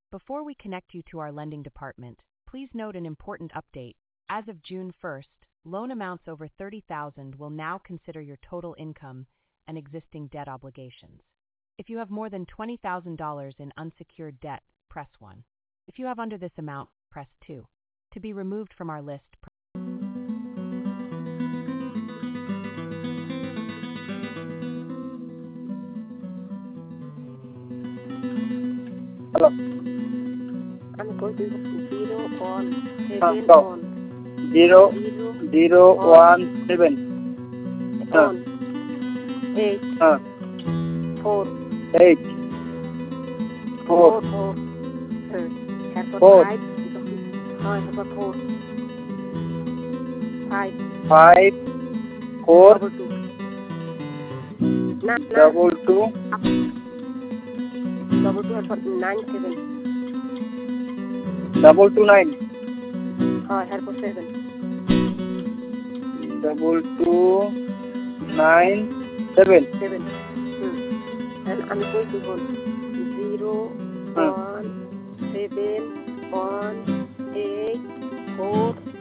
Before we connect you to our lending department, please note an important update. As of June 1st, loan amounts over $30,000 will now consider your total income and existing debt obligations. If you have more than $20,000 in unsecured debt, press 1. If you have under this amount, press 2. To be removed from our list, Hello. I'm going to 017 Stop. on 017. on 8 4 8 4 4 have a 4 5 have a 4 5 5 4 double 2 9 double 2 double 2 have a 9 7 double 2 9 have a 7 double 2 9 7 7 and I'm going to go 0